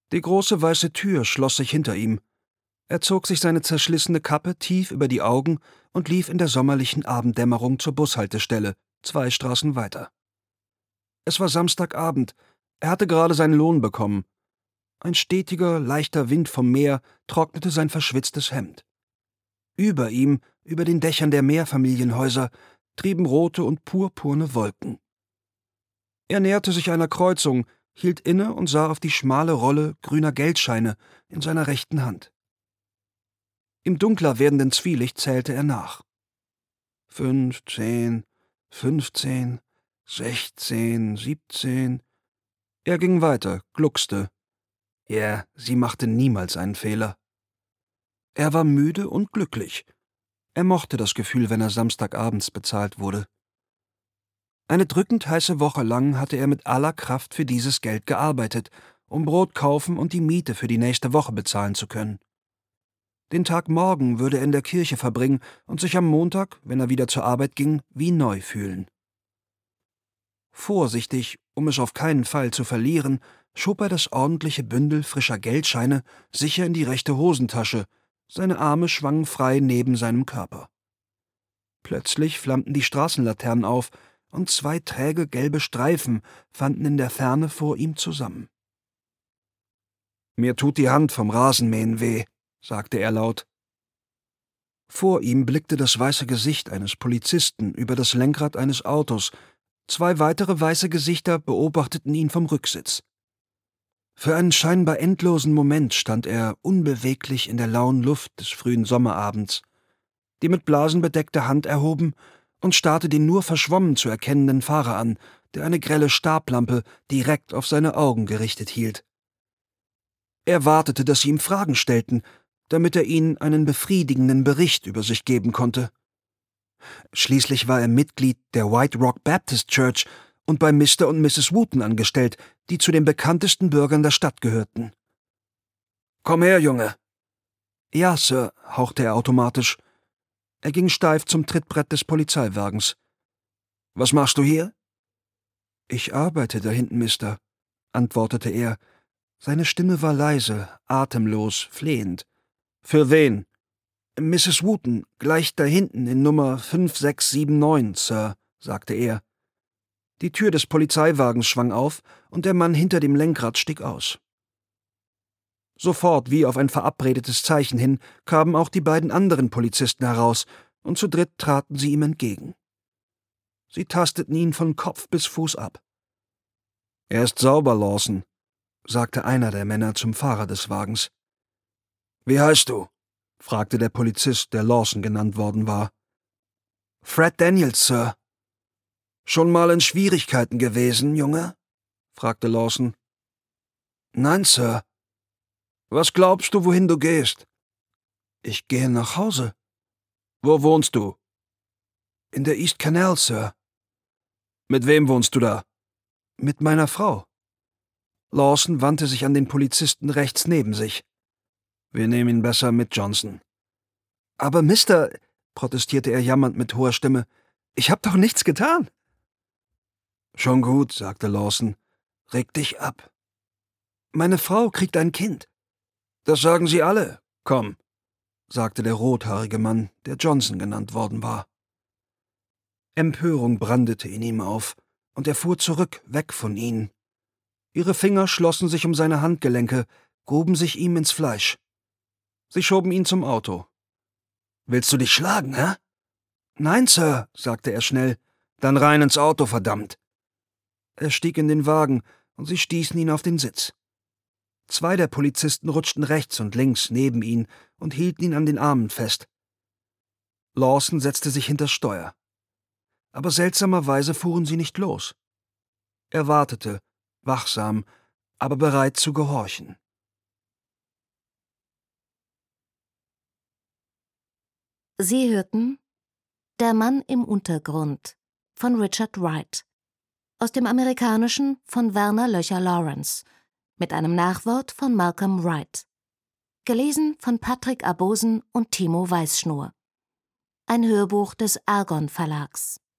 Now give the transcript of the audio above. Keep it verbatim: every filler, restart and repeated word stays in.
Die große weiße Tür schloss sich hinter ihm. Er zog sich seine zerschlissene Kappe tief über die Augen und lief in der sommerlichen Abenddämmerung zur Bushaltestelle, zwei Straßen weiter. Es war Samstagabend, er hatte gerade seinen Lohn bekommen. Ein stetiger, leichter Wind vom Meer trocknete sein verschwitztes Hemd. Über ihm, über den Dächern der Mehrfamilienhäuser, trieben rote und purpurne Wolken. Er näherte sich einer Kreuzung, hielt inne und sah auf die schmale Rolle grüner Geldscheine in seiner rechten Hand. Im dunkler werdenden Zwielicht zählte er nach. Fünf, zehn, fünfzehn, sechzehn, siebzehn. Er ging weiter, gluckste. Ja, sie machte niemals einen Fehler. Er war müde und glücklich. Er mochte das Gefühl, wenn er samstagabends bezahlt wurde. Eine drückend heiße Woche lang hatte er mit aller Kraft für dieses Geld gearbeitet, um Brot kaufen und die Miete für die nächste Woche bezahlen zu können. Den Tag morgen würde er in der Kirche verbringen und sich am Montag, wenn er wieder zur Arbeit ging, wie neu fühlen. Vorsichtig, um es auf keinen Fall zu verlieren, schob er das ordentliche Bündel frischer Geldscheine sicher in die rechte Hosentasche, seine Arme schwangen frei neben seinem Körper. Plötzlich flammten die Straßenlaternen auf, und zwei träge gelbe Streifen fanden in der Ferne vor ihm zusammen. »Mir tut die Hand vom Rasenmähen weh«, sagte er laut. Vor ihm blickte das weiße Gesicht eines Polizisten über das Lenkrad eines Autos. Zwei weitere weiße Gesichter beobachteten ihn vom Rücksitz. Für einen scheinbar endlosen Moment stand er unbeweglich in der lauen Luft des frühen Sommerabends, die mit Blasen bedeckte Hand erhoben, und starrte den nur verschwommen zu erkennenden Fahrer an, der eine grelle Stablampe direkt auf seine Augen gerichtet hielt. Er wartete, dass sie ihm Fragen stellten, damit er ihnen einen befriedigenden Bericht über sich geben konnte. Schließlich war er Mitglied der White Rock Baptist Church und bei Mister und Misses Wooten angestellt, die zu den bekanntesten Bürgern der Stadt gehörten. »Komm her, Junge!« »Ja, Sir«, hauchte er automatisch. Er ging steif zum Trittbrett des Polizeiwagens. »Was machst du hier?« »Ich arbeite da hinten, Mister«, antwortete er. Seine Stimme war leise, atemlos, flehend. »Für wen?« »Misses Wooten, gleich da hinten in Nummer fünf sechs sieben neun, Sir«, sagte er. Die Tür des Polizeiwagens schwang auf, und der Mann hinter dem Lenkrad stieg aus. Sofort, wie auf ein verabredetes Zeichen hin, kamen auch die beiden anderen Polizisten heraus, und zu dritt traten sie ihm entgegen. Sie tasteten ihn von Kopf bis Fuß ab. »Er ist sauber, Lawson«, sagte einer der Männer zum Fahrer des Wagens. »Wie heißt du?« fragte der Polizist, der Lawson genannt worden war. »Fred Daniels, Sir.« »Schon mal in Schwierigkeiten gewesen, Junge?« fragte Lawson. »Nein, Sir.« »Was glaubst du, wohin du gehst?« »Ich gehe nach Hause.« »Wo wohnst du?« »In der East Canal, Sir.« »Mit wem wohnst du da?« »Mit meiner Frau.« Lawson wandte sich an den Polizisten rechts neben sich. »Wir nehmen ihn besser mit, Johnson.« »Aber, Mister«, protestierte er jammernd mit hoher Stimme, »ich hab doch nichts getan.« »Schon gut«, sagte Lawson. »Reg dich ab.« »Meine Frau kriegt ein Kind.« »Das sagen sie alle. Komm«, sagte der rothaarige Mann, der Johnson genannt worden war. Empörung brandete in ihm auf, und er fuhr zurück, weg von ihnen. Ihre Finger schlossen sich um seine Handgelenke, gruben sich ihm ins Fleisch. Sie schoben ihn zum Auto. »Willst du dich schlagen, hä?« »Nein, Sir«, sagte er schnell. »Dann rein ins Auto, verdammt!« Er stieg in den Wagen, und sie stießen ihn auf den Sitz. Zwei der Polizisten rutschten rechts und links neben ihn und hielten ihn an den Armen fest. Lawson setzte sich hinters Steuer. Aber seltsamerweise fuhren sie nicht los. Er wartete, wachsam, aber bereit zu gehorchen. Sie hörten »Der Mann im Untergrund« von Richard Wright, aus dem Amerikanischen von Werner Löcher Lawrence, mit einem Nachwort von Malcolm Wright. Gelesen von Patrick Abosen und Timo Weißschnur. Ein Hörbuch des Argon Verlags.